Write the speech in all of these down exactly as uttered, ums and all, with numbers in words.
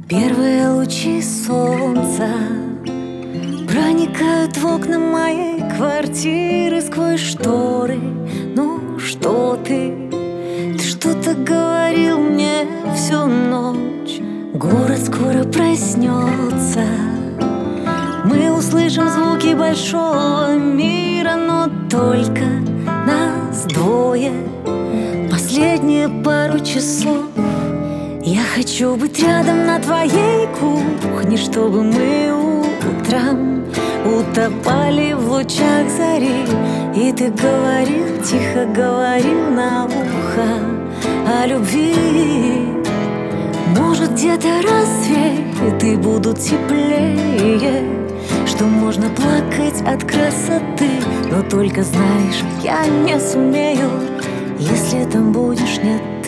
Первые лучи солнца проникают в окна моей квартиры сквозь шторы. Ну что ты? Ты что-то говорил мне всю ночь. Город скоро проснется. Мы услышим звуки большого мира, но только нас двое. Последние пару часов я хочу быть рядом на твоей кухне, чтобы мы утром утопали в лучах зари. И ты говорил, тихо говорил на ухо о любви. Может, где-то рассветы будут теплее, что можно плакать от красоты. Но только знаешь, я не сумею, если там будешь не ты.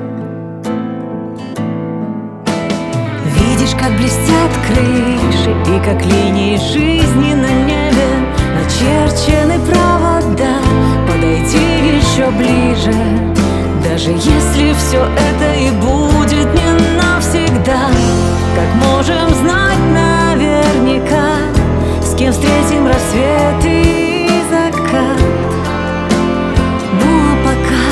Видишь, как блестят крыши и как линии жизни на небе начерчены провода. Подойди еще ближе, даже если все это и будет не навсегда. Как можем знать наверняка, с кем встретим рассвет и закат? Ну а пока,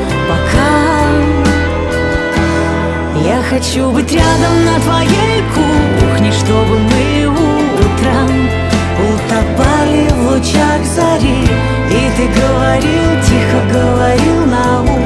пока я хочу быть рядом на твоей кухне, чтобы мы утром утопали в лучах зари. И ты говорил, тихо говорил на ухо